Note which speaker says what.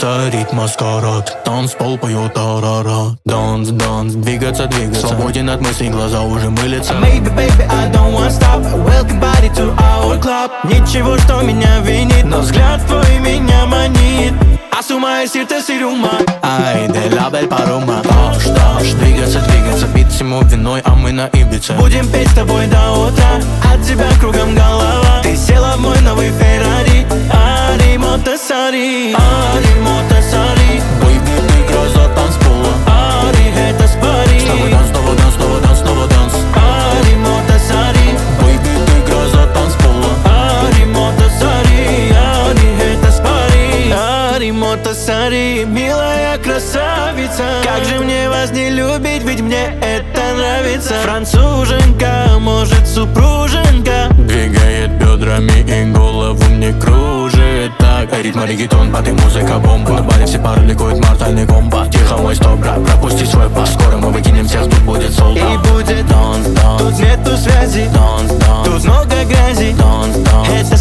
Speaker 1: Это ритм маскарад, танцпол поет арара. Данс, данс, двигаться, двигаться, свободен от мыслей, глаза уже мылятся.
Speaker 2: Maybe, baby, I don't wanna stop. Welcome body to our club. Ничего, что меня винит, но взгляд твой меня манит. Асума и сердце сирума.
Speaker 1: Ай, де лабель парума. Даш, даш, двигаться, двигаться, бит всему виной, а мы на Ибице.
Speaker 2: Будем петь с тобой до утра, от тебя кругом голова. Ты села в мой новый Феррари. Ари, мотосари, ари, мотосари.
Speaker 1: Бэйби, ты гроза танцпола.
Speaker 2: Ари, это спари.
Speaker 1: С тобой данс, снова данс, снова данс, снова данс.
Speaker 2: Ари, мотосари.
Speaker 1: Бэйби, ты гроза танцпола.
Speaker 2: Ари, мотосари, ари, это спари. Ари, мотосари, милая красавица. Как же мне вас не любить, ведь мне это нравится. Француженка, может супруженка.
Speaker 1: Двигает бедрами и голову мне кружит так. Ритм регетон, паты музыка бомба. На баре все пары ликуют мортальный комбо. Тихо, мой стоп, брат, пропусти свой пас. Скоро мы выкинем всех, тут будет солдат.
Speaker 2: И будет
Speaker 1: данс, данс,
Speaker 2: тут нету связи,
Speaker 1: данс, данс,
Speaker 2: тут много грязи.
Speaker 1: данс, данс.
Speaker 2: Это